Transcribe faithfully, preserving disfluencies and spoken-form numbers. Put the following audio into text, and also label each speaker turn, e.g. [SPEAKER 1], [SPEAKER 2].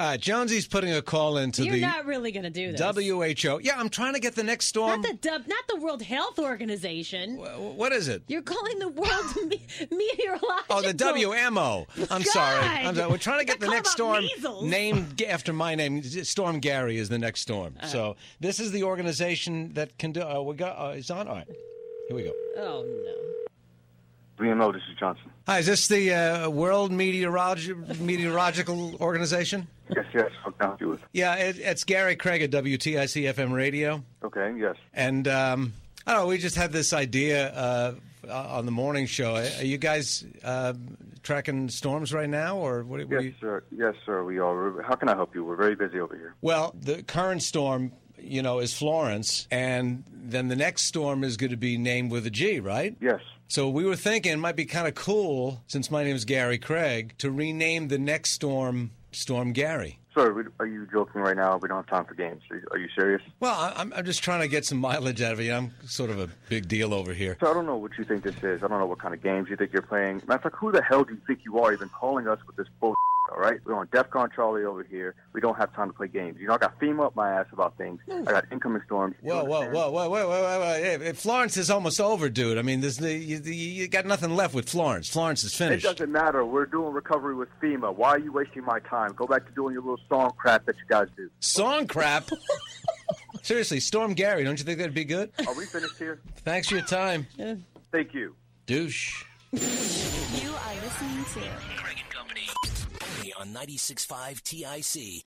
[SPEAKER 1] Uh, Jonesy's putting a call into
[SPEAKER 2] You're
[SPEAKER 1] the
[SPEAKER 2] not really going to do this.
[SPEAKER 1] W H O. Yeah, I'm trying to get the next storm.
[SPEAKER 2] Not the dub, not the World Health Organization.
[SPEAKER 1] W- what is it?
[SPEAKER 2] You're calling the World Me- Meteorological.
[SPEAKER 1] Oh, the W M O. I'm sorry. I'm sorry. We're trying to get the
[SPEAKER 2] Call
[SPEAKER 1] next
[SPEAKER 2] about
[SPEAKER 1] storm
[SPEAKER 2] measles.
[SPEAKER 1] named after my name. Storm Gary is the next storm.
[SPEAKER 2] Uh.
[SPEAKER 1] So this is the organization that can do. Uh, we got. Uh, it's on. All right. Here we go.
[SPEAKER 2] Oh no.
[SPEAKER 3] W M O, this is Johnson.
[SPEAKER 1] Hi, is this the uh, World Meteorolog- Meteorological Organization?
[SPEAKER 3] Yes, yes. How can I help you with?
[SPEAKER 1] Yeah, it, it's Gary Craig at W T I C F M Radio.
[SPEAKER 3] Okay, yes.
[SPEAKER 1] And um, I don't know, we just had this idea uh, on the morning show. Are you guys uh, tracking storms right now, or what? what
[SPEAKER 3] Yes,
[SPEAKER 1] are you...
[SPEAKER 3] sir. Yes, sir. We are. How can I help you? We're very busy over here.
[SPEAKER 1] Well, the current storm, you know, is Florence, and then the next storm is going to be named with a G, right?
[SPEAKER 3] Yes.
[SPEAKER 1] So we were thinking it might be kind of cool, since my name is Gary Craig, to rename the next storm Storm Gary.
[SPEAKER 3] Sir, we, are you joking right now? We don't have time for games. Are you, are you serious?
[SPEAKER 1] Well, I- I'm, I'm just trying to get some mileage out of you. I'm sort of a big deal over here.
[SPEAKER 3] So I don't know what you think this is. I don't know what kind of games you think you're playing. Matter of fact, who the hell do you think you are even calling us with this bullshit, all right? We're on DEFCON Charlie over here. We don't have time to play games. You know, I got FEMA up my ass about things. I got incoming storms. You
[SPEAKER 1] Whoa, whoa,
[SPEAKER 3] understand?
[SPEAKER 1] whoa, whoa, whoa, whoa, whoa, whoa. Hey, Florence is almost over, dude. I mean, there's the, you, you got nothing left with Florence. Florence is
[SPEAKER 3] It
[SPEAKER 1] finished.
[SPEAKER 3] doesn't matter. We're doing recovery with FEMA. Why are you wasting my time? Go back to doing your little song crap that you guys do.
[SPEAKER 1] Song crap? Seriously, Storm Gary, don't you think that'd be good?
[SPEAKER 3] Are we finished here?
[SPEAKER 1] Thanks for your time.
[SPEAKER 3] Thank you.
[SPEAKER 1] Douche.
[SPEAKER 4] You are listening to
[SPEAKER 5] Craig and Company. Only on ninety-six point five T I C.